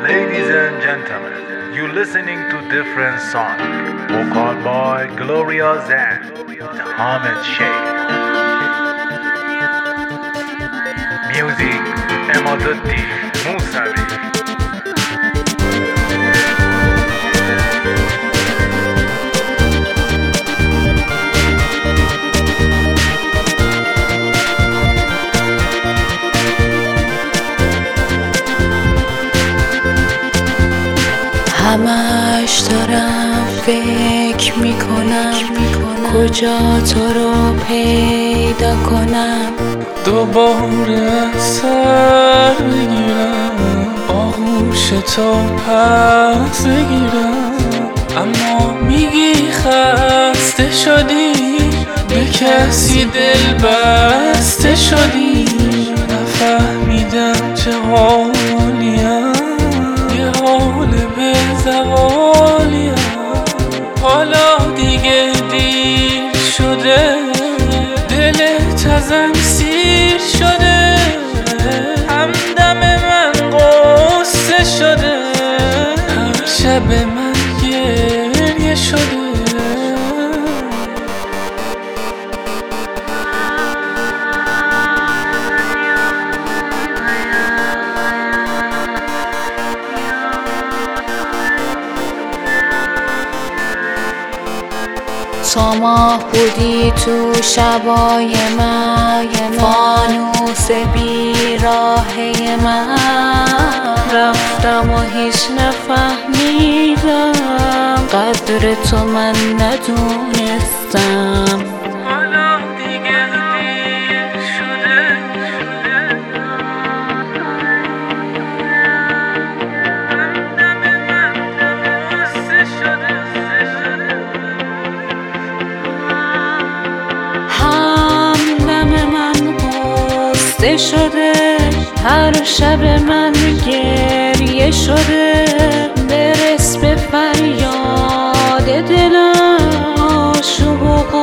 Ladies and gentlemen, you listening to different song, vocal by Gloria Zan, Ahmed Sheikh. Music, Emaduddin Musavi. همش دارم فکر میکنم کجا تو رو پیدا کنم، دوباره سر بگیرم، آغوش تو پس بگیرم. اما میگی خسته شدی، به کسی دل بسته شدی. نفهمیدم چه حالیم، یه حال به زوالیم. حالا دیگه دیر شده، دلت ازم سیر شده. همدم من قصه شده، هر شب من گریه شده. تو ماه بودی تو شبای من، فانوس بیراهه من. رفتم و هیچ نفهمیدم، قدر تو من ندونستم. حالا دیگه دیر شده، همدم من قصه شده. همدم من قصه شده، هر شب من گریه شده. برس به فریاد دلم، آشوب و